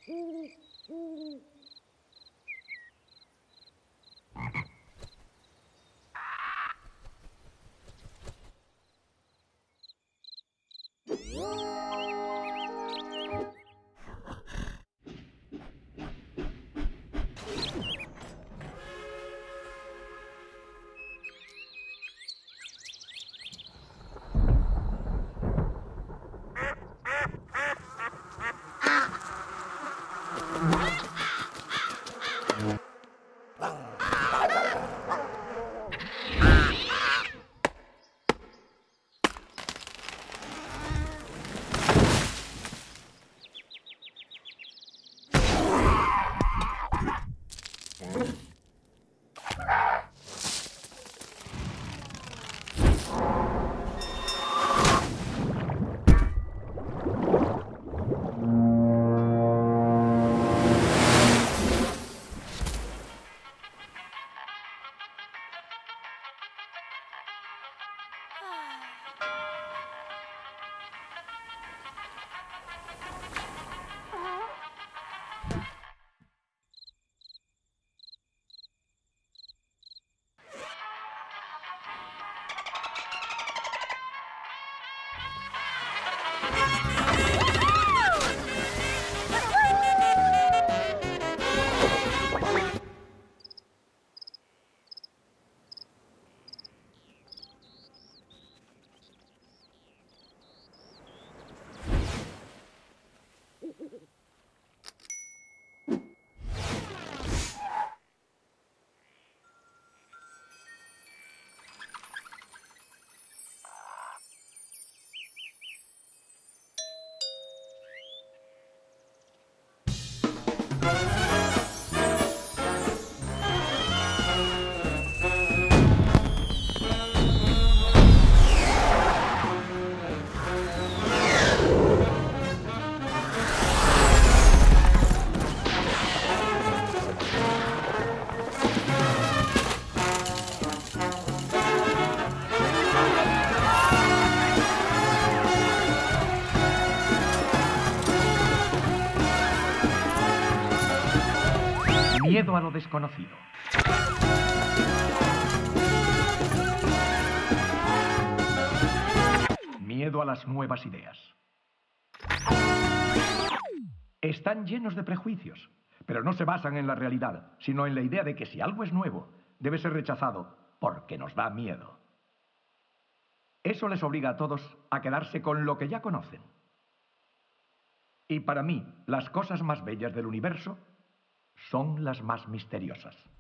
Miedo a lo desconocido. Miedo a las nuevas ideas. Están llenos de prejuicios, pero no se basan en la realidad, sino en la idea de que si algo es nuevo, debe ser rechazado porque nos da miedo. Eso les obliga a todos a quedarse con lo que ya conocen. Y para mí, las cosas más bellas del universo son las más misteriosas.